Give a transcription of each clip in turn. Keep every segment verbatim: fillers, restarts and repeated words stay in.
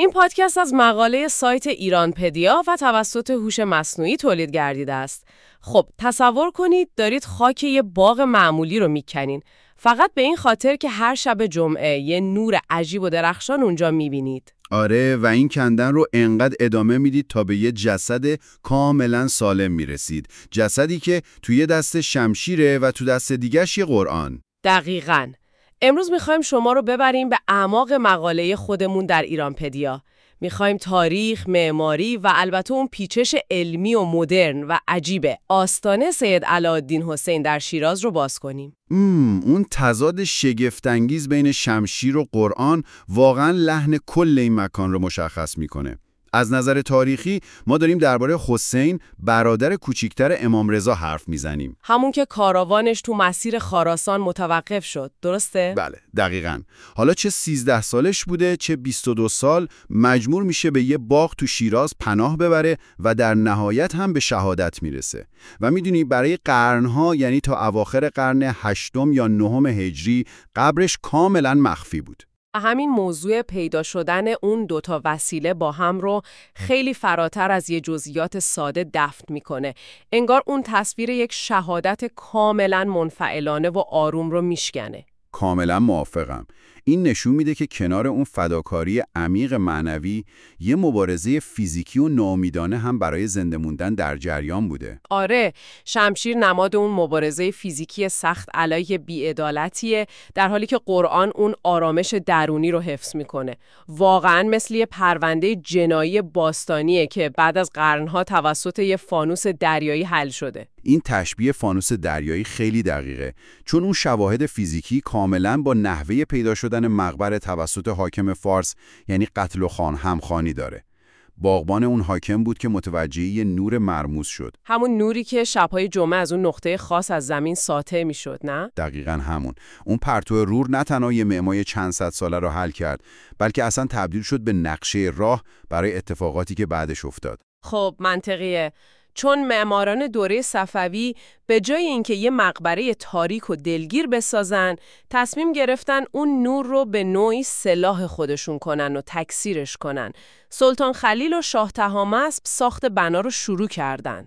این پادکست از مقاله سایت ایرانپدیا و توسط هوش مصنوعی تولید گردیده است. خب تصور کنید دارید خاک یه باغ معمولی رو میکنین، فقط به این خاطر که هر شب جمعه یه نور عجیب و درخشان اونجا میبینید. آره، و این کندن رو انقدر ادامه میدید تا به یه جسد کاملا سالم میرسید. جسدی که توی دست شمشیره و تو دست دیگه‌ش یه قرآن. دقیقاً. امروز میخوایم شما رو ببریم به اعماق مقاله خودمون در ایرانپدیا. میخوایم تاریخ، معماری و البته اون پیچش علمی و مدرن و عجیبه آستانه سید علاءالدین حسین در شیراز رو باز کنیم. ام، اون تضاد شگفت‌انگیز بین شمشیر و قرآن واقعا لحن کل این مکان رو مشخص میکنه. از نظر تاریخی ما داریم درباره حسین، برادر کوچیکتر امام رضا حرف میزنیم. همون که کاروانش تو مسیر خراسان متوقف شد، درسته؟ بله، دقیقاً. حالا چه سیزده سالش بوده، چه بیست و دو سال، مجبور میشه به یه باغ تو شیراز پناه ببره و در نهایت هم به شهادت میرسه. و میدونی برای قرنها، یعنی تا اواخر قرن هشتم یا نهم هجری، قبرش کاملاً مخفی بود. همین موضوع پیدا شدن اون دوتا وسیله با هم رو خیلی فراتر از یه جزئیات ساده دفن میکنه. انگار اون تصویر یک شهادت کاملا منفعلانه و آروم رو میشکنه. کاملا موافقم. این نشون میده که کنار اون فداکاری عمیق معنوی، یه مبارزه فیزیکی و ناامیدانه هم برای زنده موندن در جریان بوده. آره، شمشیر نماد اون مبارزه فیزیکی سخت علیه بی‌عدالتیه، در حالی که قرآن اون آرامش درونی رو حفظ میکنه. واقعاً مثل یه پرونده جنایی باستانیه که بعد از قرنها توسط یه فانوس دریایی حل شده. این تشبیه فانوس دریایی خیلی دقیقه، چون اون شواهد فیزیکی کاملاً با نحوه پیدا شدن مقبره توسط حاکم فارس، یعنی قتل و خان همخوانی داره. باغبان اون حاکم بود که متوجه یه نور مرموز شد. همون نوری که شب‌های جمعه از اون نقطه خاص از زمین ساطع می‌شد، نه؟ دقیقاً همون. اون پرتو رور نه تنها یه معماری چند صد ساله رو حل کرد، بلکه اصلاً تبدیل شد به نقشه راه برای اتفاقاتی که بعدش افتاد. خب منطقیه. چون معماران دوره صفوی به جای اینکه یه مقبره تاریک و دلگیر بسازن، تصمیم گرفتن اون نور رو به نوعی سلاح خودشون کنن و تکثیرش کنن. سلطان خلیل و شاه طهاماسب ساخت بنا رو شروع کردن.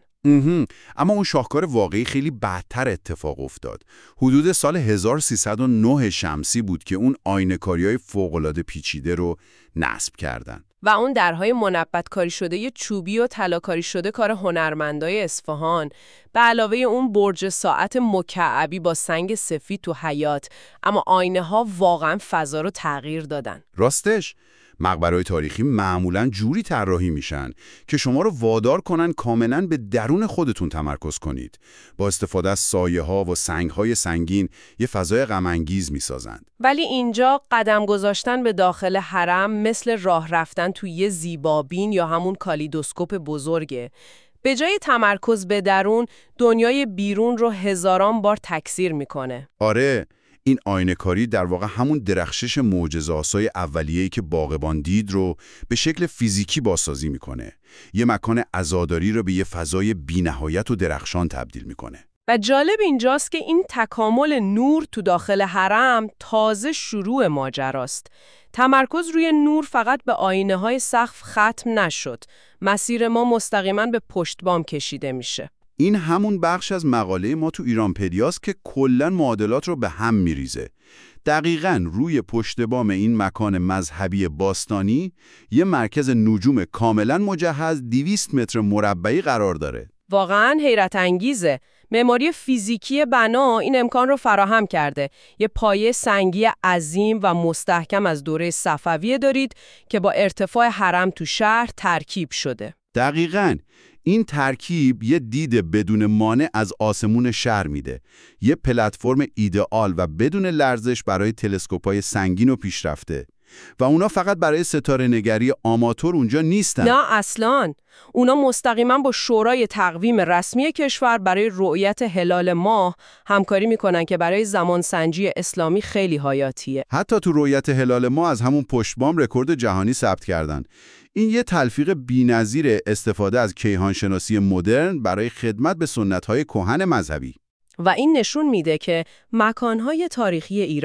اما اون شاهکار واقعی خیلی بعدتر اتفاق افتاد. حدود سال هزار و سیصد و نه شمسی بود که اون آینه‌کاری‌های فوق‌العاده پیچیده رو نصب کردن. و اون درهای منبت کاری شده یه چوبی و طلاکاری شده کار هنرمندای اصفهان، به علاوه اون برج ساعت مکعبی با سنگ سفید تو حیاط. اما آینه ها واقعا فضا رو تغییر دادن. راستش مقبره‌های تاریخی معمولاً جوری طراحی میشن که شما رو وادار کنن کاملاً به درون خودتون تمرکز کنید. با استفاده از سایه‌ها و سنگ‌های سنگین یه فضای غم‌انگیز میسازند. ولی اینجا قدم گذاشتن به داخل حرم مثل راه رفتن توی یه زیبابین یا همون کالیدوسکوپ بزرگه. به جای تمرکز به درون، دنیای بیرون رو هزاران بار تکثیر میکنه. آره، این آینه‌کاری در واقع همون درخشش معجزه‌آسای اولیه‌ای که باغبان دید رو به شکل فیزیکی بازسازی میکنه. یه مکان عزاداری رو به یه فضای بی‌نهایت و درخشان تبدیل میکنه. و جالب اینجاست که این تکامل نور تو داخل حرم تازه شروع ماجراست. تمرکز روی نور فقط به آینه‌های سقف ختم نشد. مسیر ما مستقیما به پشت بام کشیده میشه. این همون بخش از مقاله ما تو ایرانپدیاست که کلاً معادلات رو به هم میریزه. دقیقاً روی پشت بام این مکان مذهبی باستانی یه مرکز نجوم کاملاً مجهز دویست متر مربعی قرار داره. واقعاً حیرت انگیزه. معماری فیزیکی بنا این امکان رو فراهم کرده. یه پایه سنگی عظیم و مستحکم از دوره صفویه دارید که با ارتفاع حرم تو شهر ترکیب شده. دقیقاً. این ترکیب یه دید بدون مانع از آسمون شهر میده. یه پلتفرم ایدئال و بدون لرزش برای تلسکوپ‌های سنگین و پیشرفته. و اونا فقط برای ستاره نگری آماتور اونجا نیستن. نه اصلاً. اونا مستقیما با شورای تقویم رسمی کشور برای رؤیت هلال ماه همکاری میکنن که برای زمانسنجی اسلامی خیلی حیاتیه. حتی تو رؤیت هلال ماه از همون پشتبام رکورد جهانی ثبت کردن. این یه تلفیق بی‌نظیر استفاده از کیهانشناسی مدرن برای خدمت به سنت‌های کهن مذهبی. و این نشون میده که مکانهای تاریخی ایران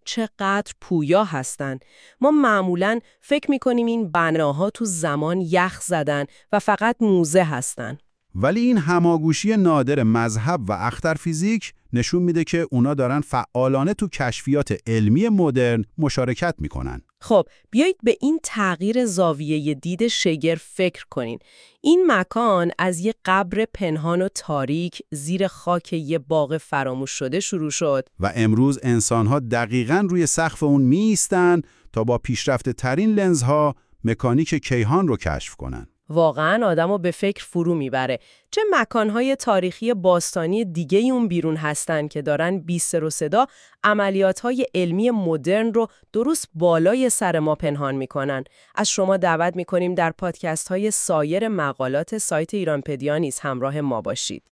چقدر پویا هستن. ما معمولاً فکر می‌کنیم این بناها تو زمان یخ زدن و فقط موزه هستن. ولی این هماگوشی نادر مذهب و اخترفیزیک نشون میده که اونا دارن فعالانه تو کشفیات علمی مدرن مشارکت میکنن. خب بیایید به این تغییر زاویه دید شگرف فکر کنین. این مکان از یه قبر پنهان و تاریک زیر خاک یه باغ فراموش شده شروع شد و امروز انسان‌ها دقیقاً روی سقف اون می‌ایستن تا با پیشرفته ترین لنزها مکانیک کیهان رو کشف کنن. واقعاً آدمو به فکر فرو میبره. چه مکانهای تاریخی باستانی دیگه اون بیرون هستن که دارن بی سر و صدا عملیاتهای علمی مدرن رو درست بالای سر ما پنهان میکنن. از شما دعوت میکنیم در پادکست های سایر مقالات سایت ایرانپدیا نیز همراه ما باشید.